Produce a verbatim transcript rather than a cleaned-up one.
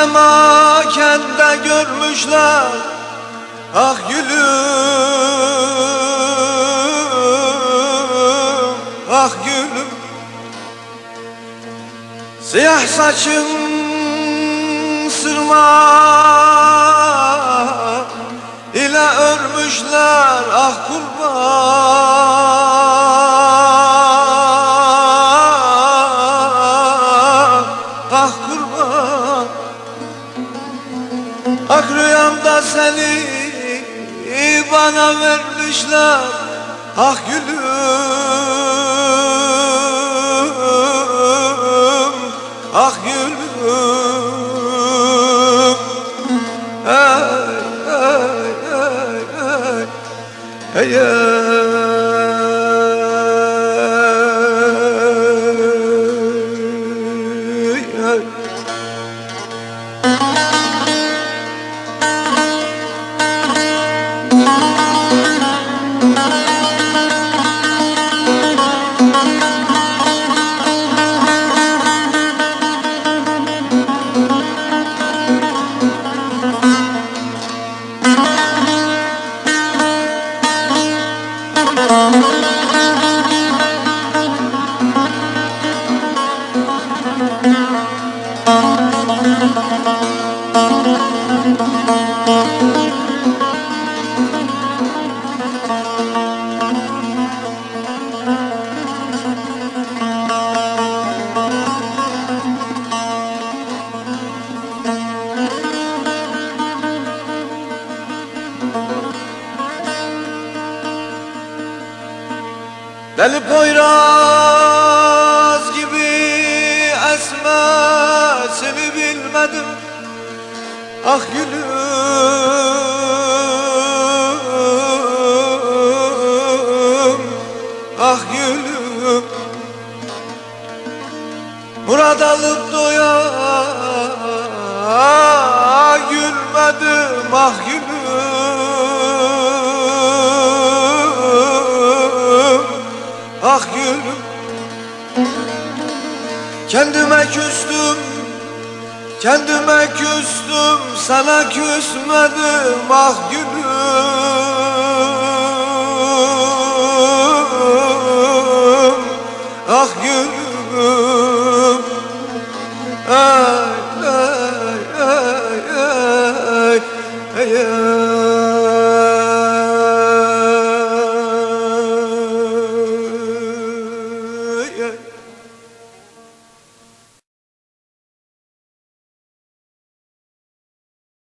Cemakende görmüşler ah gülüm, ah gülüm. Siyah saçın sırma ile örmüşler ah kurban, ah kurban. Ak rüyamda seni bana vermişler ah gülüm, ah gülüm. Hey, hey, hey, hey, hey, hey, hey. Deli Poyraz gibi esmesini bilmedim ah gülüm, ah gülüm. Murad alıp doya gülmedim ah gülüm, ah gülüm. Kendime küstüm, kendime küstüm, sana küsmedim ah gülüm,